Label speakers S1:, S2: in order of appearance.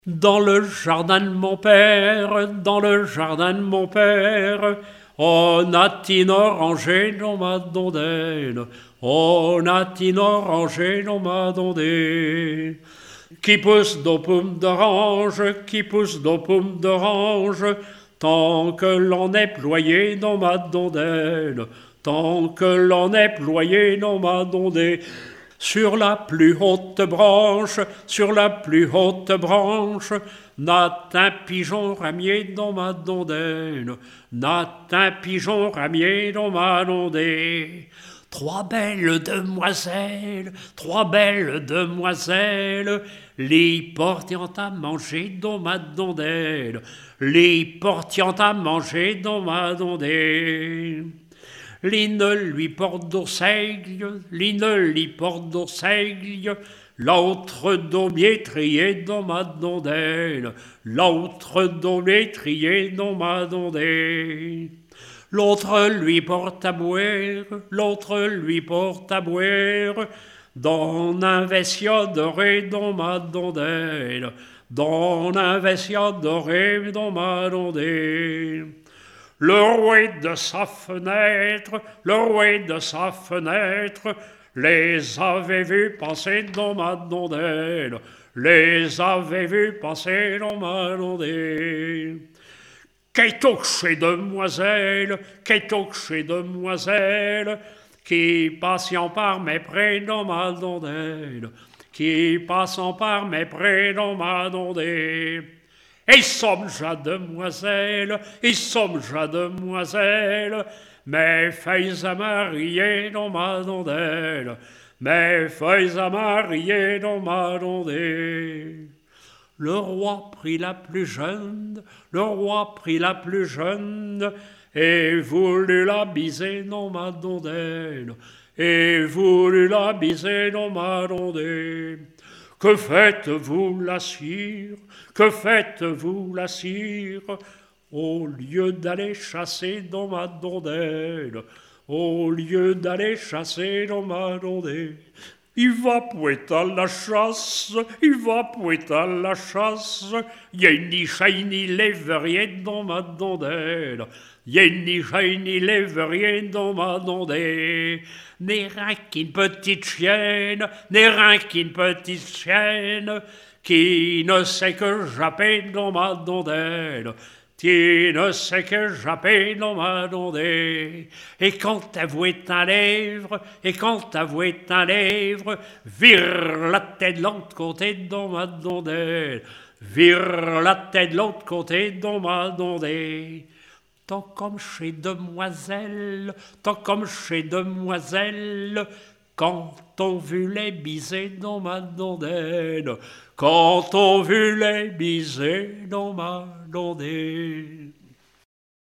S1: Dans le jardin de mon père, dans le jardin de mon père, on a une oranger dans ma dondelle, on a une oranger dans ma dondelle, qui pousse dans paume d'orange, qui pousse dans paume d'orange, tant que l'on est ployé dans ma dondelle, tant que l'on est ployé dans ma dondelle. Sur la plus haute branche, sur la plus haute branche, natte un pigeon ramier dans ma dondelle, natte un pigeon ramier dans ma dondelle. Trois belles demoiselles, les portant à manger dans ma dondelle, les portant à manger dans ma dondelle. L'une lui porte d'orsaigle, l'une lui porte d'orsaigle, l'autre daumier trié dans ma dondelle, l'autre daumier trié dans ma dondelle. L'autre lui porte à boire, l'autre lui porte à boire, dans un vessia doré dans ma dondelle, dans un vessia doré dans ma dondelle. Le rouet de sa fenêtre, le rouet de sa fenêtre, les avait vus passer dans ma dondelle, les avait vus passer dans ma dondelle. Qu'est-ce chez demoiselle, qu'est-ce chez demoiselle, qui passant par mes prés dans ma dondelle, qui passant par mes prés dans ma dondelle. Et sommes-je demoiselle, et sommes-je demoiselle, mes feuilles à marier dans ma dondelle, mes feuilles à marier dans ma dondelle. Le roi prit la plus jeune, le roi prit la plus jeune, et voulut la biser dans ma dondelle, et voulut la biser dans ma dondelle. Que faites-vous, la cire? Que faites-vous, la cire? Au lieu d'aller chasser dans ma dondelle, au lieu d'aller chasser dans ma dondelle. Il va pouet à la chasse, il va pouet à la chasse, y'a ni chat ni lévrier dans ma dondelle, y'a ni chat ni lévrier dans ma dondelle. N'est rien qu'une petite chienne, n'est rien qu'une petite chienne, qui ne sait que japper dans ma dondelle, qui ne sait que japper dans ma dondelle. Et quand t'avouait un lèvre, et quand t'avouait un lèvre, vire la tête de l'autre côté dans ma dondelle, vire la tête de l'autre côté dans ma dondelle. Tant comme chez demoiselle, tant comme chez demoiselle, quand on vu les biser dans ma dondelle, quand on vu les biser dans ma dondelle.